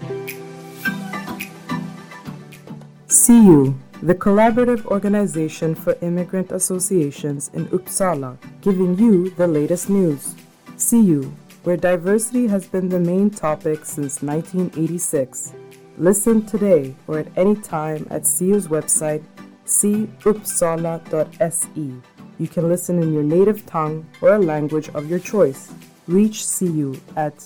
CU, the collaborative organization for immigrant associations in Uppsala, giving you the latest news. CU, where diversity has been the main topic since 1986. Listen today or at any time at CU's website, cuppsala.se. You can listen in your native tongue or a language of your choice. Reach CU at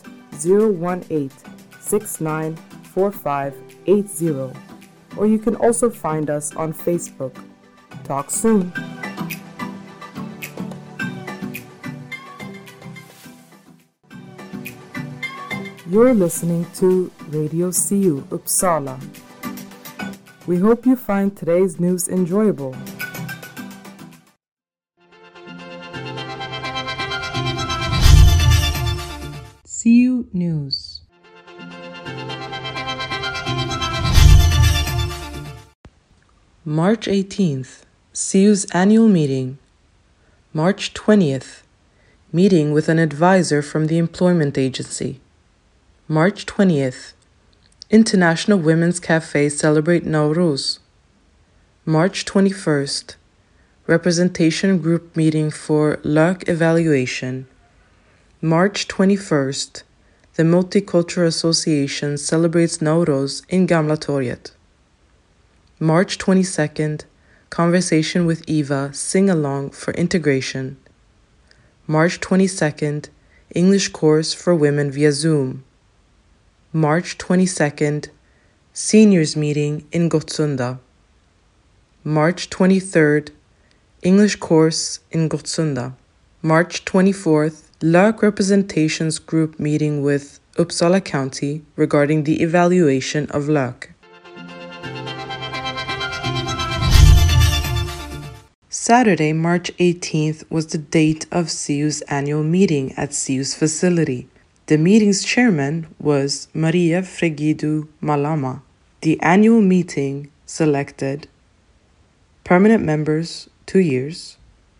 018-694580. Or you can also find us on Facebook. Talk soon. You're listening to Radio CU Uppsala. We hope you find today's news enjoyable. CU News. March 18th, CU's annual meeting. March 20th, meeting with an advisor from the employment agency. March 20th, International Women's Cafe celebrate Nowruz. March 21st, representation group meeting for LÖK evaluation. March 21st, the Multicultural Association celebrates Nowruz in Gamla Torget. March 22nd, conversation with Eva, sing-along for integration. March 22nd, English course for women via Zoom. March 22nd, seniors meeting in Gottsunda. March 23rd, English course in Gottsunda. March 24th, LÖK representations group meeting with Uppsala County regarding the evaluation of LÖK. Saturday, March 18th was the date of CU's annual meeting at CU's facility. The meeting's chairman was Maria Fregidu Malama. The annual meeting selected permanent members 2 years,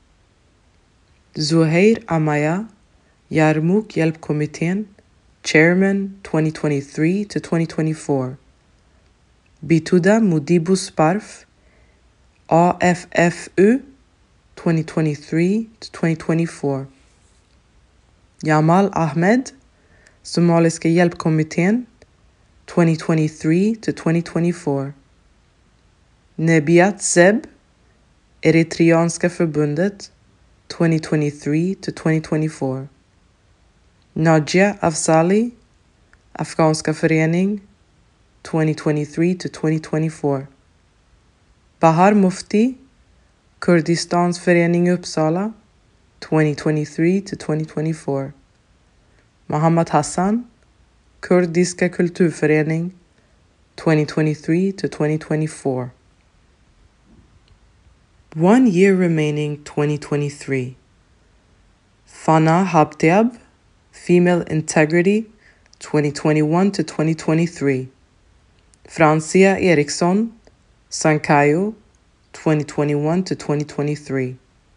Zuhair Amaya, Yarmouk Hjälpkommittén, chairman 2023 to 2024, Bituda Mudibu Sparf, AFFU 2023 to 2024, Jamal Ahmed, Somaliska Hjälpkommittén 2023 to 2024, Nebiat Zeb, Eritreanska förbundet 2023 to 2024, Nadia Afzali, Afghanska förening 2023 to 2024, Bahar Mufti, Kurdistans förening Uppsala 2023 to 2024, Muhammad Hassan, Kurdiska kulturförening 2023 to 2024. 1 year remaining 2023. Fana Habtiab, Female Integrity 2021 to 2023. Francia Eriksson, Sankayo 2021 to 2023.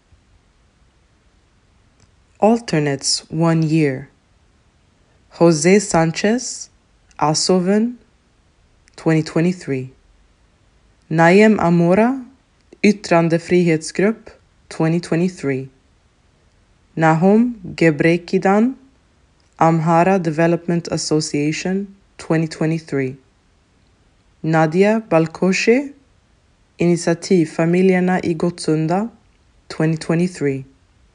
Alternates 1 year. Jose Sanchez, Asoven 2023. Naim Amora, Yttrandefrihetsgrupp 2023. Nahom Gebrekidan, Amhara Development Association 2023. Nadia Balkoshe, Initiativ Familjerna i Gottsunda 2023.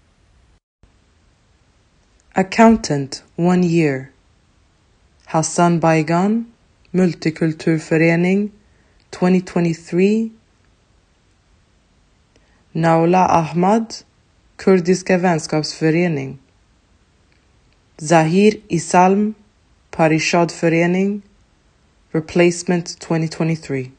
Accountant 1 year. Hassan Baygan, Multikulturförening 2023. Naula Ahmad, Kurdiska vänskapsförening. Zahir Isalm, Parishadförening, Replacement 2023.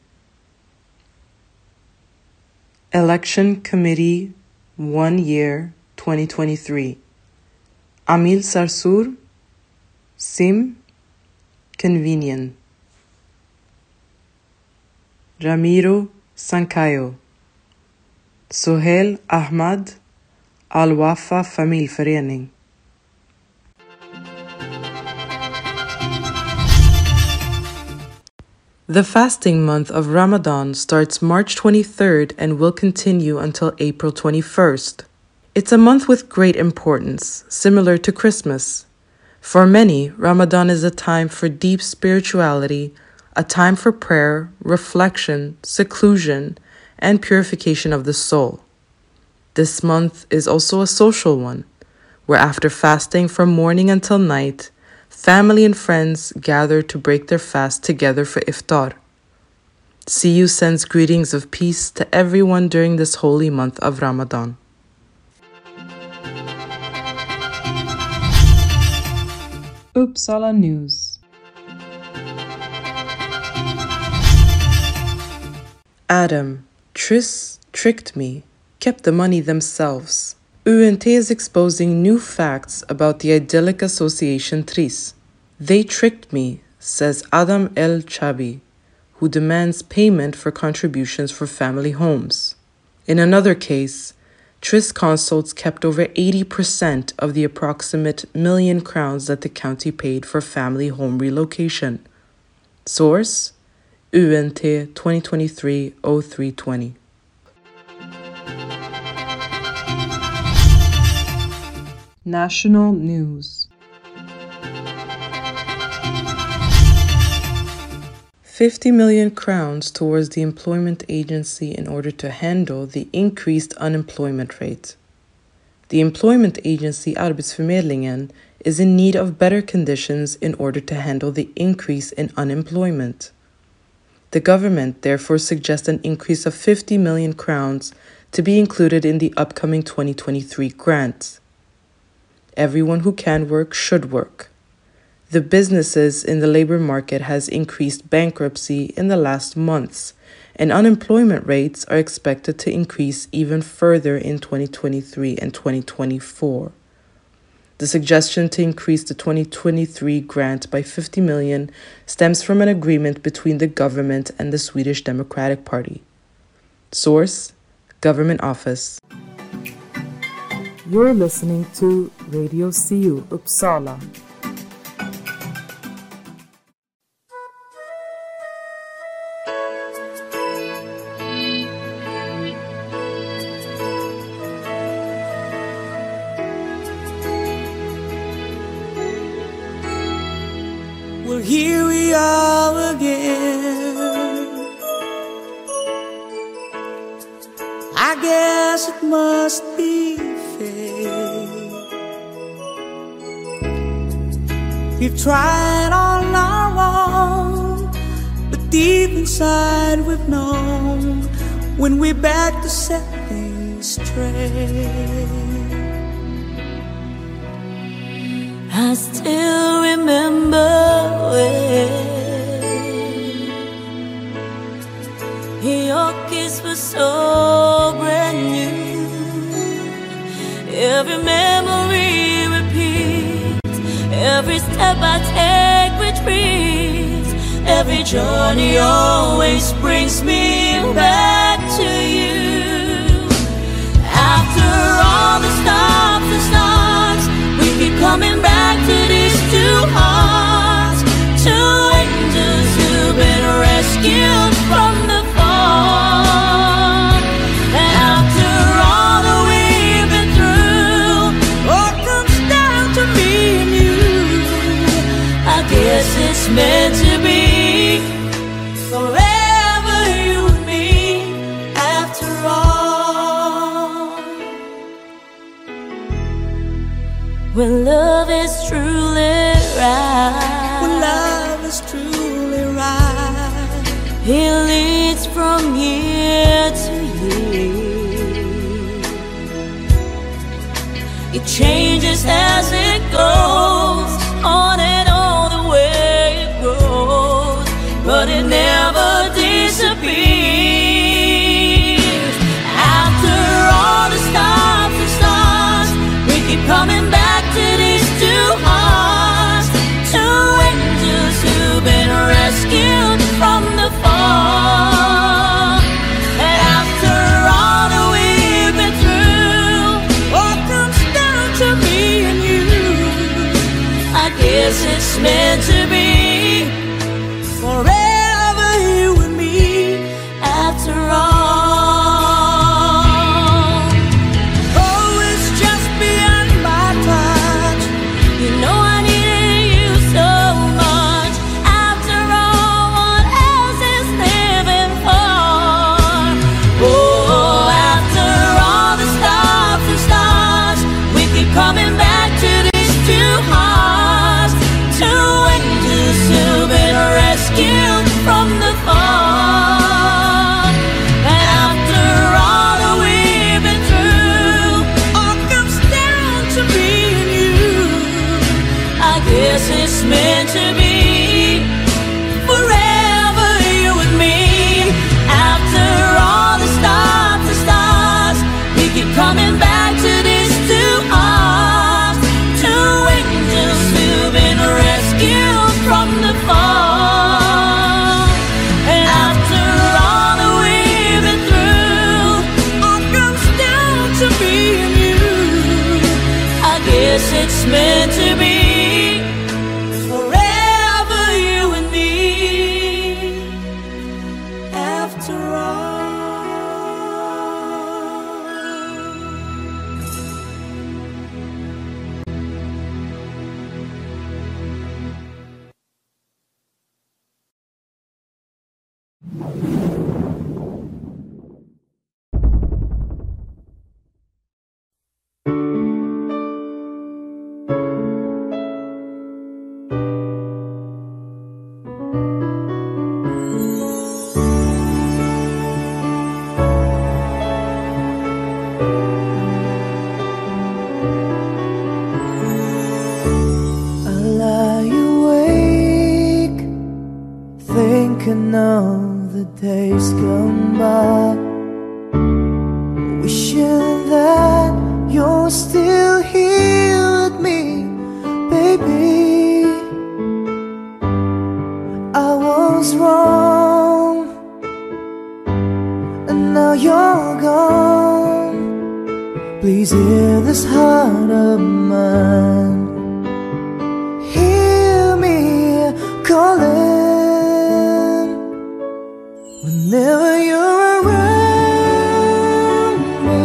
Election Committee 1 year 2023. Amil Sarsur, Sim, Convenient. Ramiro Sankayo, Sohel Ahmad, Al-Wafa The fasting month of Ramadan starts March 23rd and will continue until April 21st. It's a month with great importance, similar to Christmas. For many, Ramadan is a time for deep spirituality, a time for prayer, reflection, seclusion, and purification of the soul. This month is also a social one, where after fasting from morning until night, family and friends gather to break their fast together for iftar. CU sends greetings of peace to everyone during this holy month of Ramadan. Uppsala News. Adam, Triss tricked me, kept the money themselves. UNT is exposing new facts about the idyllic association Triss. They tricked me, says Adam El Chabi, who demands payment for contributions for family homes. In another case, Triss consults kept over 80% of the approximate £1,000,000 that the county paid for family home relocation. Source: UNT 2023-0320. National News. 50 million crowns towards the employment agency in order to handle the increased unemployment rate. The employment agency Arbetsförmedlingen is in need of better conditions in order to handle the increase in unemployment. The government therefore suggests an increase of 50 million crowns to be included in the upcoming 2023 grant. Everyone who can work should work. The businesses in the labor market has increased bankruptcy in the last months, and unemployment rates are expected to increase even further in 2023 and 2024. The suggestion to increase the 2023 grant by 50 million stems from an agreement between the government and the Swedish Democratic Party. Source: Government Office. You're listening to Radio CU Uppsala. Well, here we are again. I guess it must be fate. We've tried on our own, but deep inside we've known when we're back to set things straight. I still remember when your kiss was so brand new. Every memory repeats, every step I take retreats, every journey always brings me back to you. After all the stops and starts, we keep coming back to these two hearts, two angels who've been rescued from the fall. And after all that we've been through, all comes down to me and you. I guess it's meant to be forever, you and me, after all. When love is truly right, when love is truly right, it leads from year to year. It changes as it goes, on and on the way it grows, but it never disappears. After all the stops and starts, we keep coming back to these two hearts, two angels who've been rescued from the fall. And after all that we've been through, all comes down to me and you. I guess it's meant to be forever, Thinking of the days gone by, wishing that you're still here with me, baby. I was wrong, and now you're gone. Please hear this heart of mine. Hear me calling. Whenever you're around me,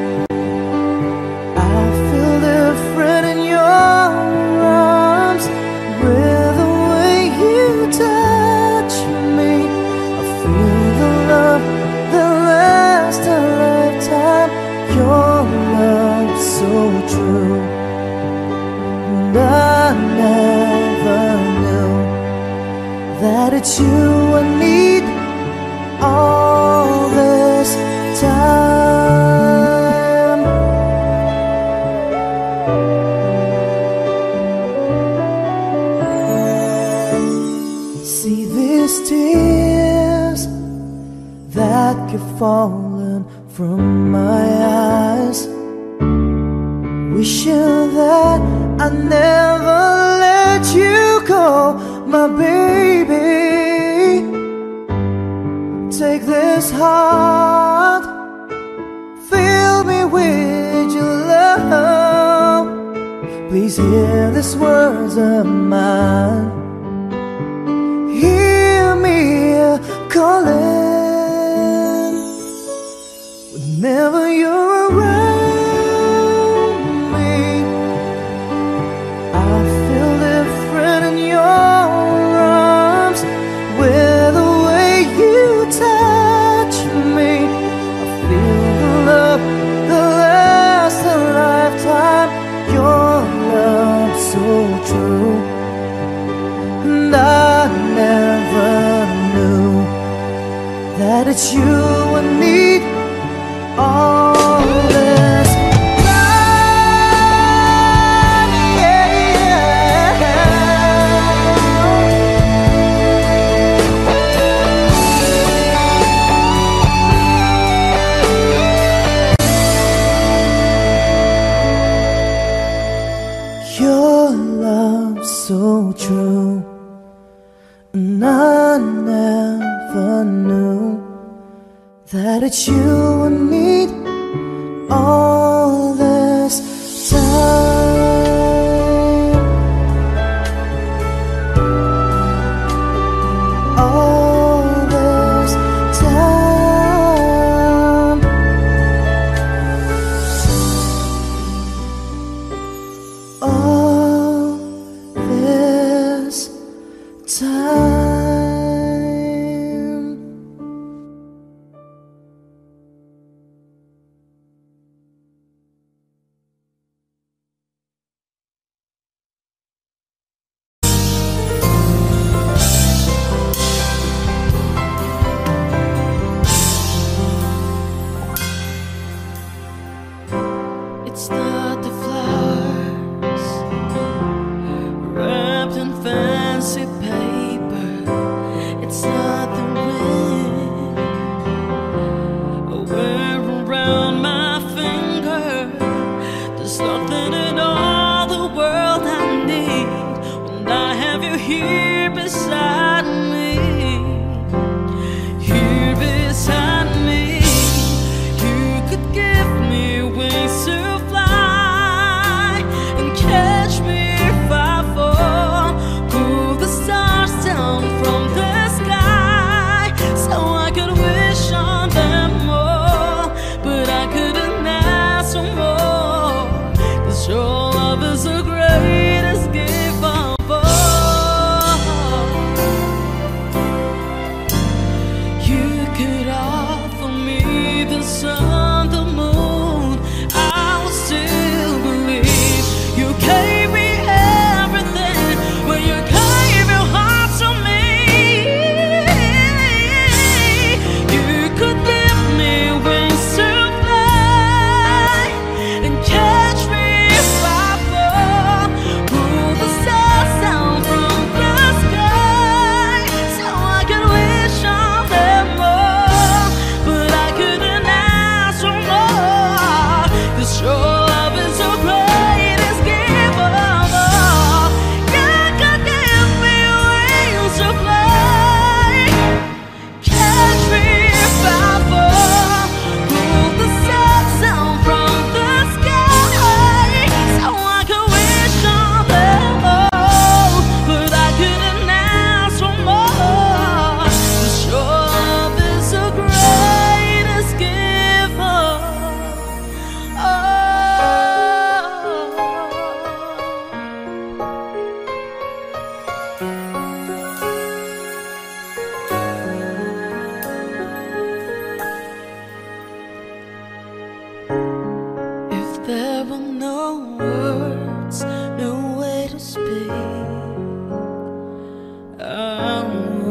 I feel different in your arms. With the way you touch me, I feel the love that lasts a lifetime. Your love so true, and I never knew that it's you I need all this time. See these tears that keep falling from my eyes, wishing that I never let you go, my baby. Take this heart, fill me with your love. Please hear these words of mine. Hear me calling. Whenever you're around me, I feel different in your arms. With the way you touch me, I feel the love that lasts a lifetime. Your love so true, and I never knew that it's you I need all this time. Yeah, your love so true, and I never knew that it's you I need all this time. All this time. All this time. It's not the flowers wrapped in fancy paper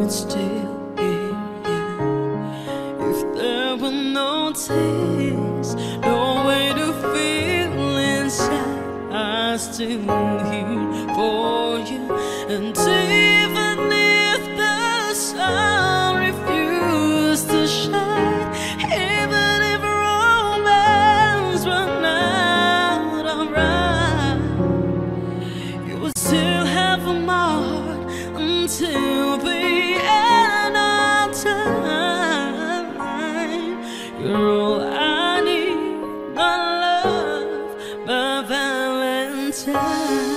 would still be here. If there were no tears, no way to feel inside, I still here for you. And even if the sun refused to shine, even if romance run out of rhyme, you would still have my heart until the end of time. You're all I need, my love, my Valentine.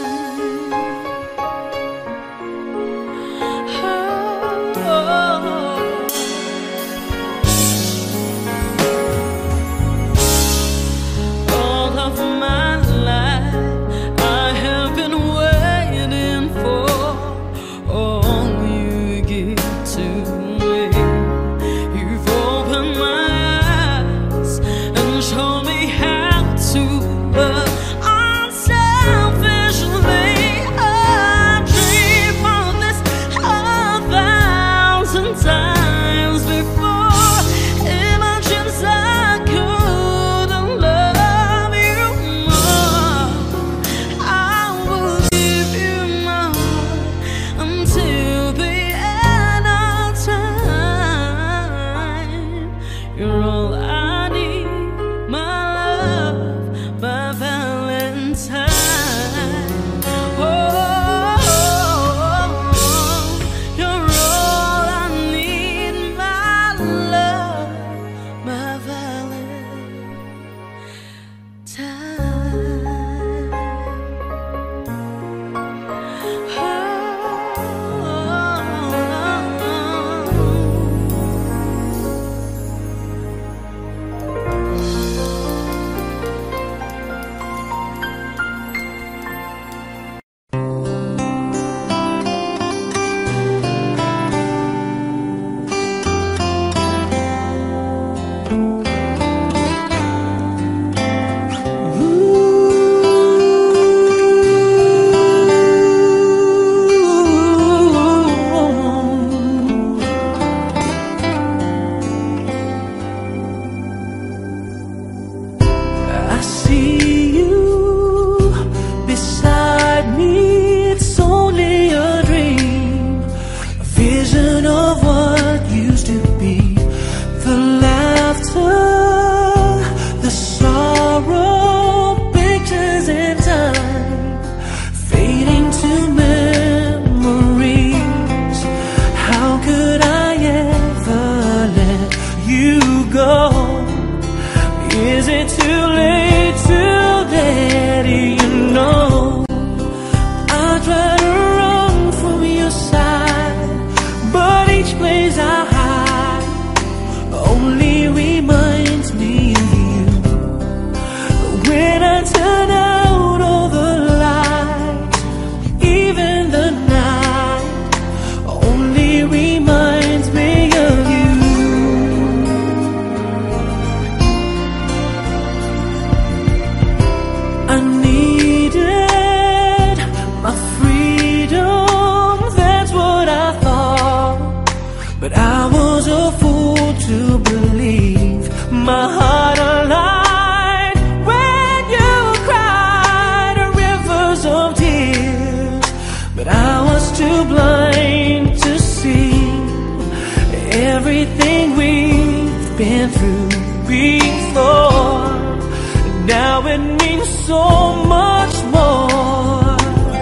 You're all I need, my love, my Valentine. Oh, you're all I need, my love, my Is it too late to let you know? I try to run from your side, but each place I hide only reminds me of you. When I turn out all the lights, even the night only reminds me of you. I needed my freedom, that's what I thought, but I was a fool to believe my heart aligned when you cried rivers of tears. But I was too blind to see everything we've been through before. Now it means so much more.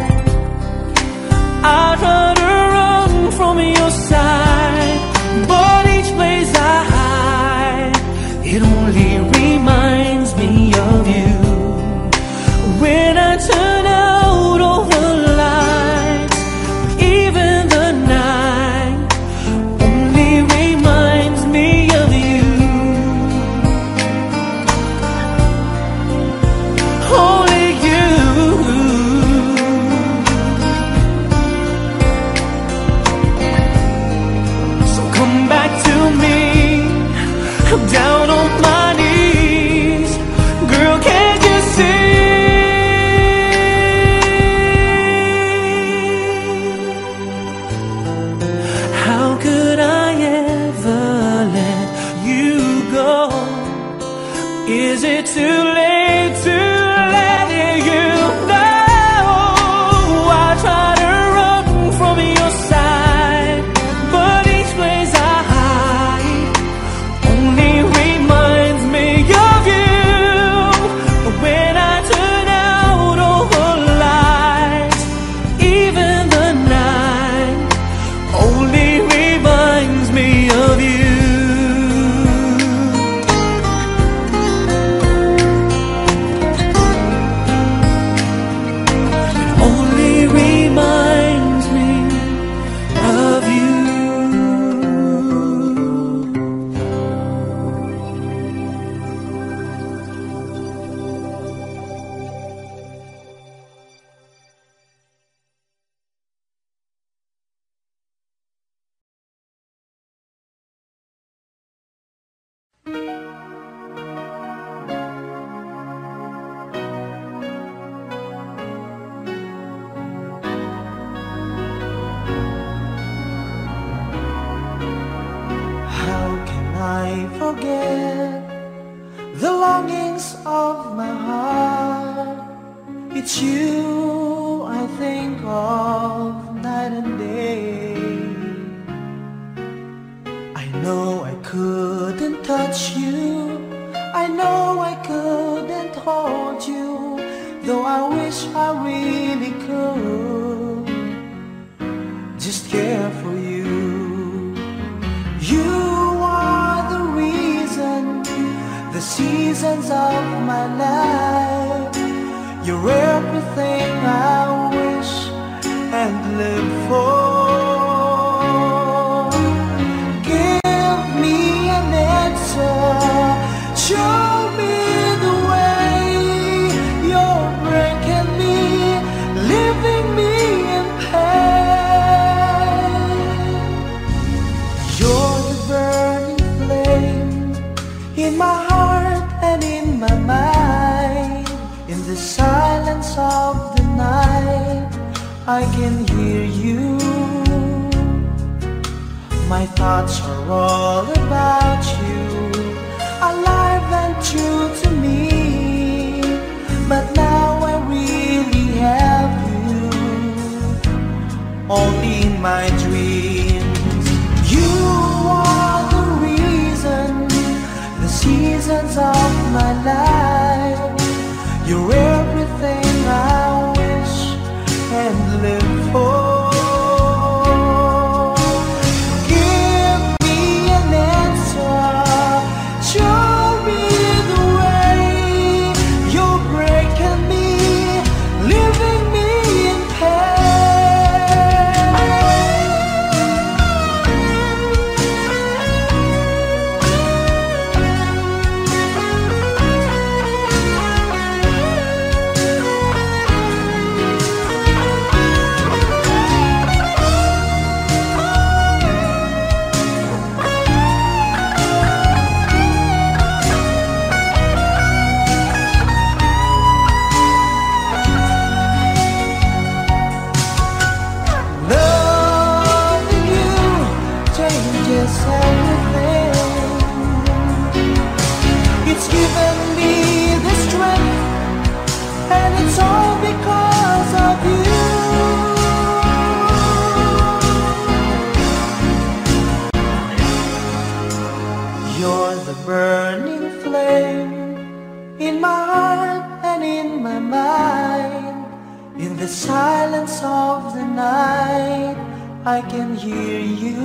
I try to run from your side, but each place I hide, it only reminds me of you. When I turn out all the lights, even the night only reminds me of you. Only you. So come back to me, I'm down on my knees. Girl, can't you see? How could Is it too late to let you know? I try to run from your side, but each place I hide only reminds me of you. When I turn out all the lights, even the night only reminds me of you. I forget the longings of my heart. It's you I think of night and day. I know I couldn't touch you, I know I couldn't hold you, though I wish I really could just care for you. You are the reason, the seasons of my life. You're everything I wish and live for. Give me an answer, show me the way. You're breaking me, leaving me in pain. You're the burning flame in my heart and in my mind. In the silence of the night, I can hear you. My thoughts are all about you, alive and true to me. But now I really have you, only in my dreams. You are the reason, the seasons of my life. You're everything I wish and live for. Give me an answer, show me the way. You're breaking me, leaving me in loving you changes everything. It's given me the strength, and it's all because of you. You're the burning flame in my heart and in my mind. In the silence of the night, I can hear you.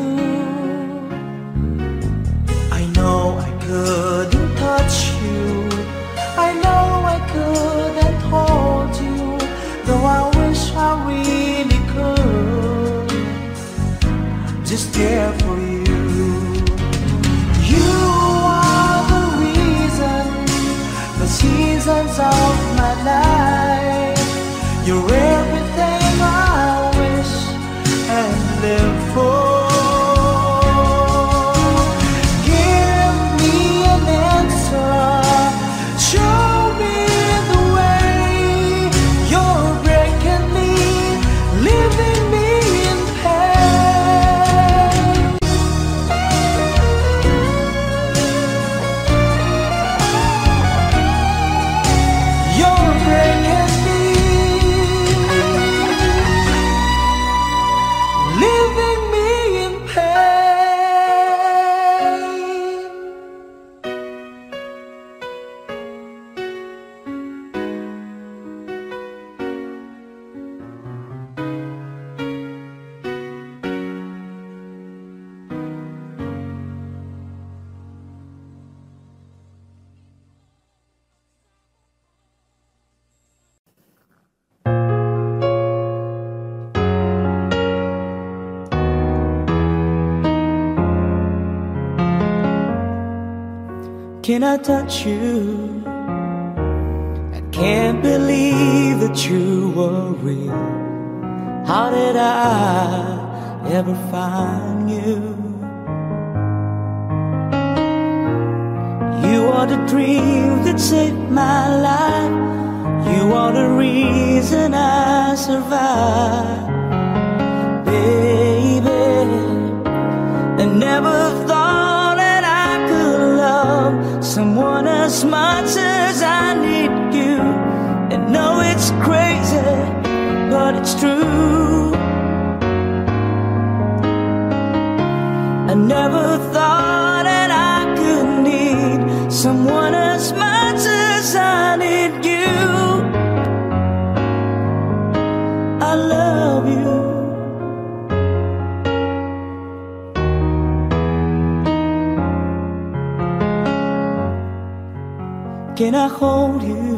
I know I couldn't touch you, I know I couldn't hold you, though I wish I really could just care for you. You are the reason, the seasons of my life. You're everything I wish and live for. Give me an answer, show me the way. You're breaking me, leaving me in pain. Can I touch you? I can't believe that you were real. How did I ever find you? You are the dream that saved my life. You are the reason I survive, baby. I never thought that I could love someone as much as I need you. And know it's crazy, but it's true. I never thought that I could need someone as much as I need you. I love you. Can I hold you?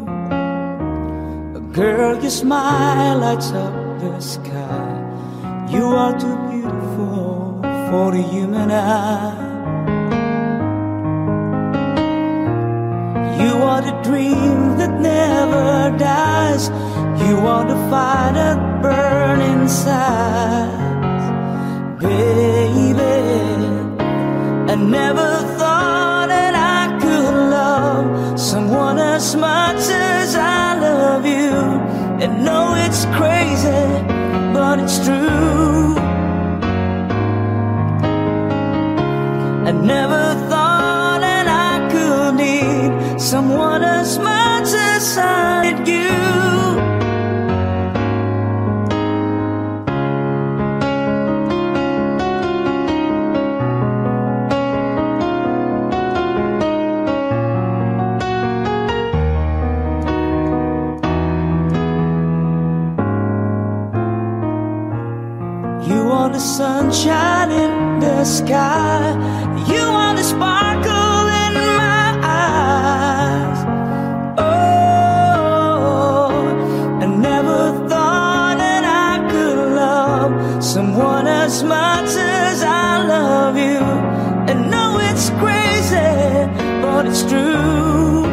Girl, your smile lights up the sky. You are too beautiful for the human eye. You are the dream that never dies. You are the fire that burns inside, baby. I never thought that I could love someone as much as I love you. And know it's crazy, but it's true. I never thought that I could need someone as much as I need you. You are the sunshine in the sky. You are the sparkle in my eyes. Oh, I never thought that I could love someone as much as I love you. And know it's crazy, but it's true.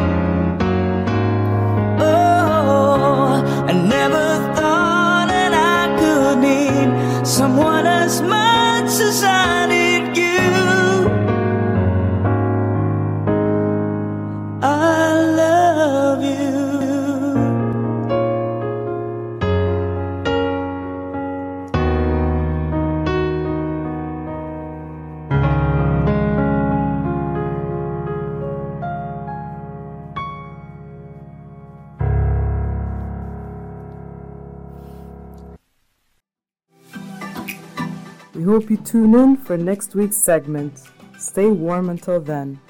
Oh, I never thought that I could need someone as much as I need you. I love you. We hope you tune in for next week's segment. Stay warm until then.